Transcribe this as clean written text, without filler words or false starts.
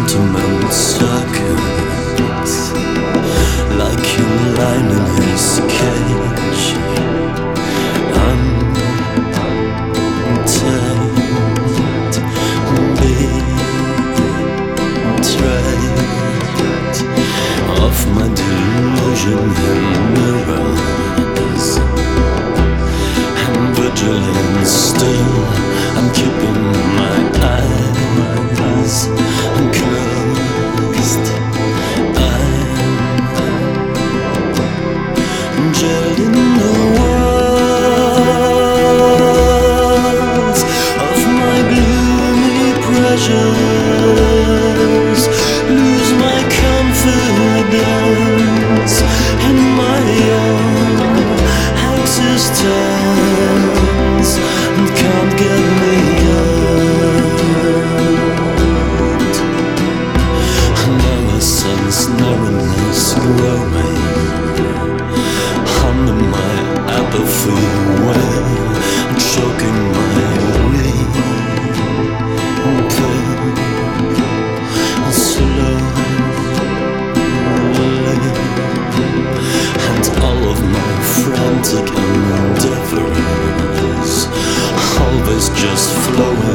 sentiment circuits, like a lion in his cage, untamed, betrayed of my delusion and mirrors. I'm vigilant still, I'm keeping my eyes closed. I'm jailed in the walls of my gloomy pressures, lose my confidence in my own existence, and can't get me out. Now I sense narrowness growing under my apathy way, choking my weak pain slowly, and all of my frantic endeavors always just flowing